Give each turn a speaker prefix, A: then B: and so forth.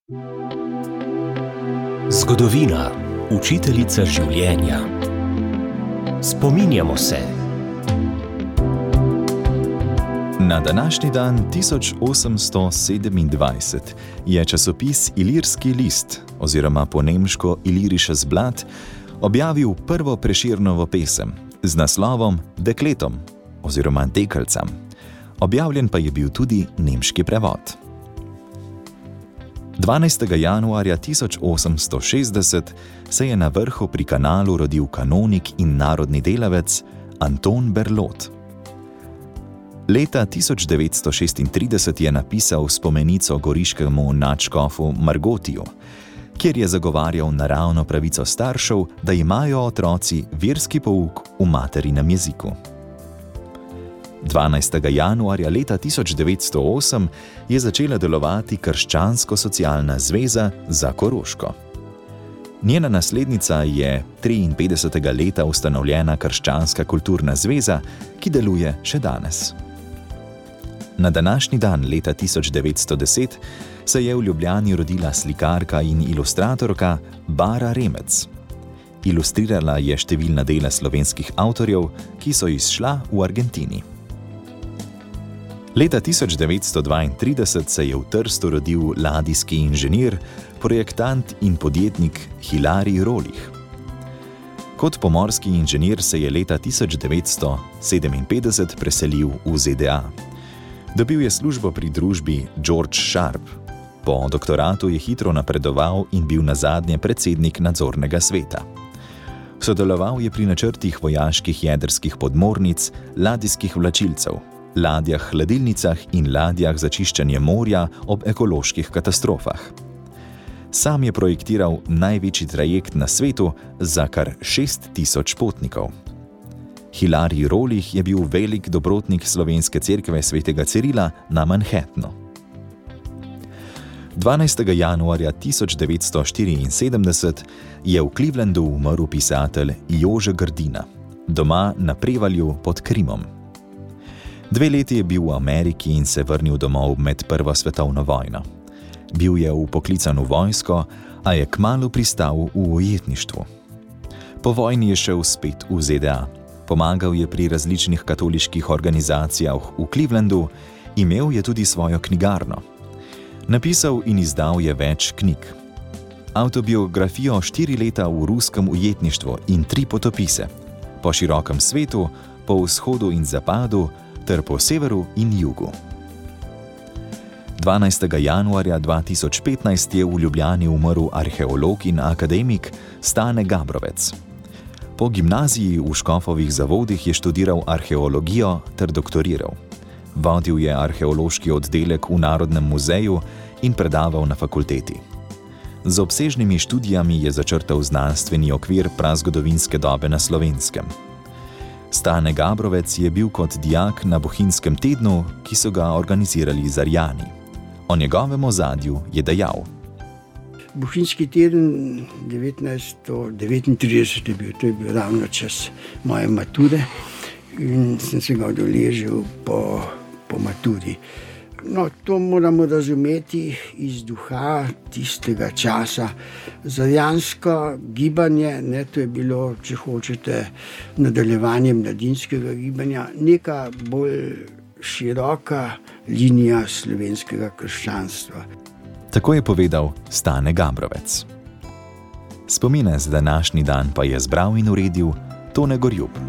A: Zgodovina, učiteljica življenja. Spominjamo se.
B: Na današnji dan 1827 je časopis Ilirski list, oziroma po nemško Ilirisches Blatt, objavil prvo Prešernovo pesem z naslovom Dekletom oziroma Dekelcam. Objavljen pa je bil tudi nemški prevod. 12. januarja 1860 se je na Vrhu pri Kanalu rodil kanonik in narodni delavec Anton Berlot. Leta 1936 je napisal spomenico goriškemu nadškofu Margotiju, kjer je zagovarjal naravno pravico staršev, da imajo otroci verski pouk v materinem jeziku. 12. januarja leta 1908 je začela delovati Krščansko-socialna zveza za Koroško. Njena naslednica je 53. leta ustanovljena Krščanska kulturna zveza, ki deluje še danes. Na današnji dan leta 1910 se je v Ljubljani rodila slikarka in ilustratorka Bara Remec. Ilustrirala je številna dela slovenskih avtorjev, ki so izšla v Argentini. Leta 1932 se je v Trstu rodil ladijski inženir, projektant in podjetnik Hilarij Rolih. Kot pomorski inženir se je leta 1957 preselil v ZDA. Dobil je službo pri družbi George Sharp. Po doktoratu je hitro napredoval in bil nazadnje predsednik nadzornega sveta. Sodeloval je pri načrtih vojaških jedrskih podmornic, ladijskih vlačilcev, ladjah hladilnicah in ladjah za čiščenje morja ob ekoloških katastrofah. Sam je projektiral največji trajekt na svetu za kar 6000 potnikov. Hilarij Rolih je bil velik dobrotnik slovenske cerkve svetega Cirila na Manhattnu. 12. januarja 1974 je v Clevelandu umrl pisatelj Jože Grdina, doma na Prevalju pod Krimom. 2 leti je bil v Ameriki in se vrnil domov med Prvo svetovno vojno. Bil je vpoklican v vojsko, a je kmalu pristal v ujetništvu. Po vojni je šel spet v ZDA. Pomagal je pri različnih katoliških organizacijah v Clevelandu, imel je tudi svojo knjigarno. Napisal in izdal je več knjig. Avtobiografijo 4 leta v ruskem ujetništvu in 3 potopise. Po širokem svetu, po vzhodu in zapadu, ter po severu in jugu. 12. januarja 2015 je v Ljubljani umrl arheolog in akademik Stane Gabrovec. Po gimnaziji v Škofovih zavodih je študiral arheologijo ter doktoriral. Vodil je arheološki oddelek v Narodnem muzeju in predaval na fakulteti. Z obsežnimi študijami je začrtal znanstveni okvir prazgodovinske dobe na Slovenskem. Stane Gabrovec je bil kot dijak na Bohinjskem tednu, ki so ga organizirali Zarjani. O njegovem ozadju je dejal:
C: Bohinjski teden 1939 je bil, to je bil ravno čas moje mature in sem se ga udeležil po maturi. No, to moramo razumeti iz duha tistega časa. Zarjansko gibanje, to je bilo, če hočete, nadaljevanje mladinskega gibanja, neka bolj široka linija slovenskega krščanstva.
B: Tako je povedal Stane Gabrovec. Spomine za današnji dan pa je zbral in uredil Tone Gorjup.